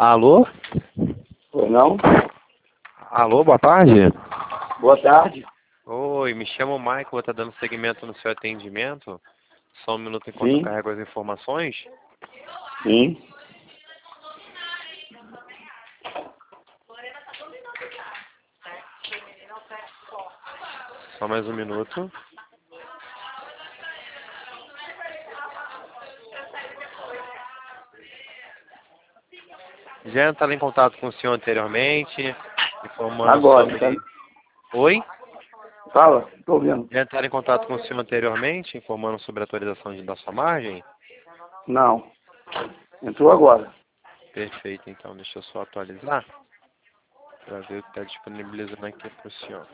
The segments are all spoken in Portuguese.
Alô? Pois não? Alô, boa tarde. Boa tarde. Oi, me chamo Michael, vou estar dando seguimento no seu atendimento. Só um minuto enquanto eu Sim, carrego as informações. sim. Só mais um minuto. Já entraram em contato com o senhor anteriormente, informando Agora, sobre... tá? Oi? Fala, tô ouvindo. Já entraram em contato com o senhor anteriormente, informando sobre a atualização da sua margem? Não. Entrou agora. Perfeito, então deixa eu só atualizar para ver o que está disponibilizando aqui para o senhor.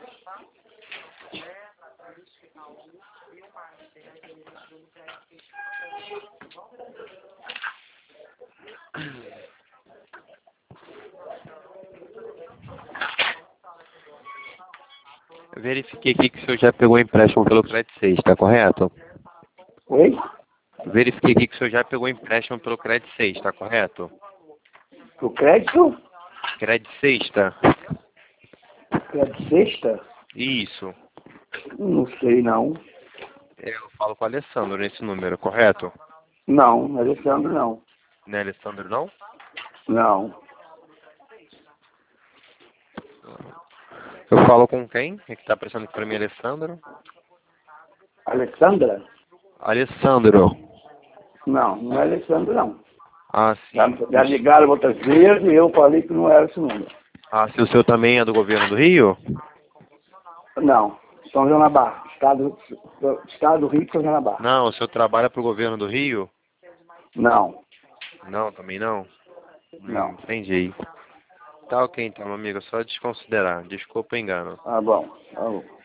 Eu verifiquei aqui que o senhor já pegou empréstimo pelo Credit 6, está correto? Oi? Verifiquei aqui que o senhor já pegou empréstimo pelo Credit 6, está correto? O crédito? Credit 6, tá? Crédito sexta? Isso. Não sei, não. Eu falo com o Alessandro nesse número, correto? Não, Alessandro, não. Não é Alessandro, não? Não. Eu falo com quem? É que tá aparecendo aqui pra mim, Alessandro? Alessandra? Alessandro. Não, não é Alessandro, não. Ah, Já, sim. já ligaram outras vezes e eu falei que não era esse número. Ah, se o seu também é do governo do Rio? Não. São João da Barra. Estado do Rio de São João da Barra. Não, o senhor trabalha pro governo do Rio? Não. Não, também não? Não. Entendi. Tá ok então, meu amigo, só desconsiderar. Desculpa o engano. Tá bom. Tá bom.